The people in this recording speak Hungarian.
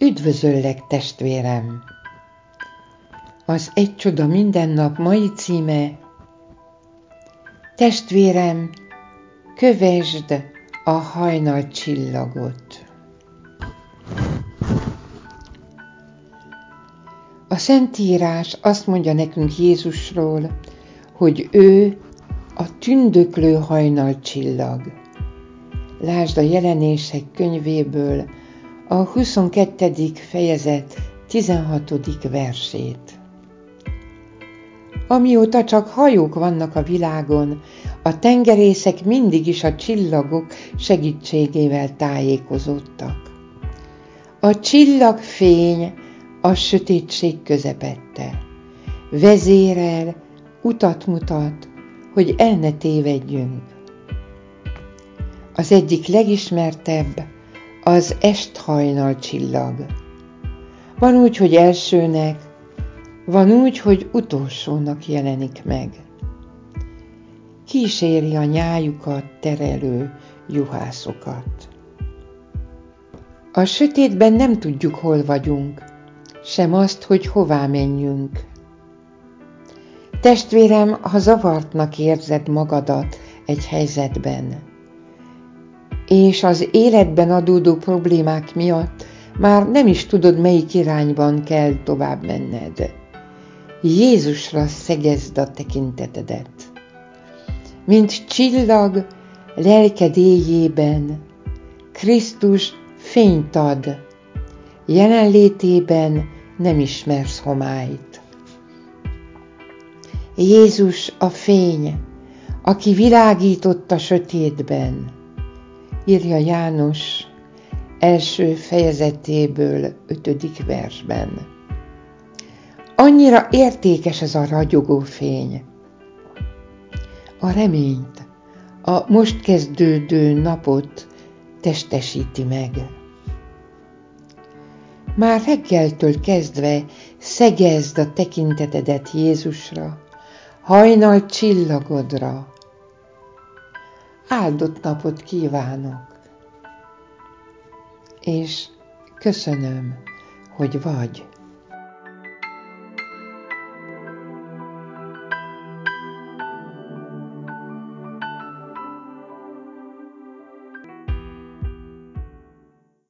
Üdvözöllek, testvérem! Az Egy csoda minden nap mai címe: Testvérem, kövesd a hajnalcsillagot. A Szentírás azt mondja nekünk Jézusról, hogy ő a tündöklő hajnalcsillag. Lásd a Jelenések könyvéből a 22. fejezet 16. versét. Amióta csak hajók vannak a világon, a tengerészek mindig is a csillagok segítségével tájékozódtak. A csillagfény a sötétség közepette. Vezérel, utat mutat, hogy el ne tévedjünk. Az egyik legismertebb az esthajnalcsillag. Van úgy, hogy elsőnek, van úgy, hogy utolsónak jelenik meg. Kíséri a nyájukat terelő juhászokat. A sötétben nem tudjuk, hol vagyunk, sem azt, hogy hová menjünk. Testvérem, ha zavartnak érzed magadat egy helyzetben, és az életben adódó problémák miatt már nem is tudod, melyik irányban kell tovább menned, Jézusra szegezd a tekintetedet. Mint csillag lelked éjjében, Krisztus fényt ad, jelenlétében nem ismersz homályt. Jézus a fény, aki világított a sötétben, írja János első fejezetéből 5. versben. Annyira értékes ez a ragyogó fény. A reményt, a most kezdődő napot testesíti meg. Már reggeltől kezdve szegezd a tekintetedet Jézusra, hajnal csillagodra. Áldott napot kívánok, és köszönöm, hogy vagy.